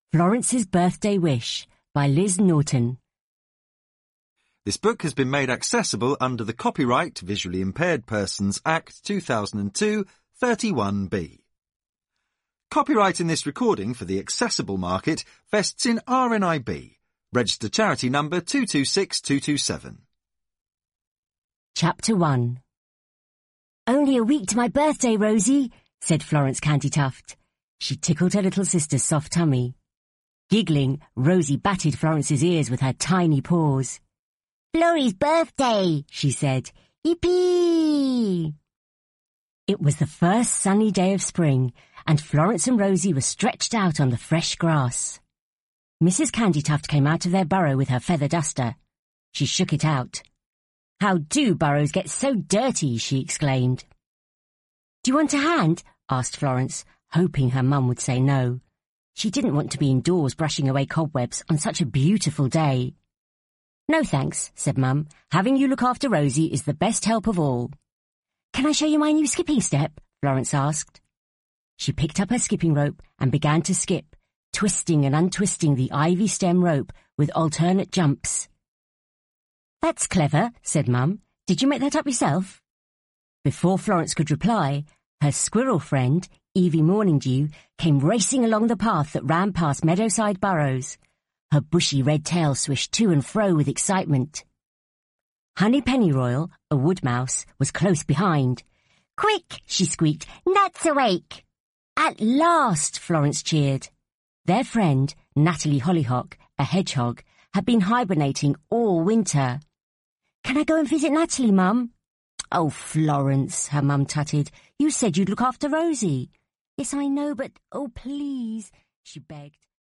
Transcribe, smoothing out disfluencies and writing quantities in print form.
Florence's Birthday Wish by Liz Norton. This book has been made accessible under the Copyright Visually Impaired Persons Act 2002 31B. Copyright in this recording for the accessible market vests in RNIB, registered charity number 226227. Chapter 1. "Only a week to my birthday, Rosie," said Florence Candytuft. She tickled her little sister's soft tummy. Giggling, Rosie batted Florence's ears with her tiny paws. "Florrie's birthday," she said. "Yippee!" It was the first sunny day of spring, and Florence and Rosie were stretched out on the fresh grass. Mrs. Candytuft came out of their burrow with her feather duster. She shook it out. "How do burrows get so dirty?" she exclaimed. "Do you want a hand?" asked Florence, hoping her mum would say no. She didn't want to be indoors brushing away cobwebs on such a beautiful day. "No thanks," said Mum. "Having you look after Rosie is the best help of all." "Can I show you my new skipping step?" Florence asked. She picked up her skipping rope and began to skip, twisting and untwisting the ivy stem rope with alternate jumps. "That's clever," said Mum. "Did you make that up yourself?" Before Florence could reply, her squirrel friend, Evie Morningdew, came racing along the path that ran past Meadowside Burrows. Her bushy red tail swished to and fro with excitement. Honey Pennyroyal, a wood mouse, was close behind. "Quick!" she squeaked. "Nat's awake!" "At last!" Florence cheered. Their friend, Natalie Hollyhock, a hedgehog, had been hibernating all winter. "Can I go and visit Natalie, Mum?" "Oh, Florence," her mum tutted. "You said you'd look after Rosie." "Yes, I know, but oh, please," she begged.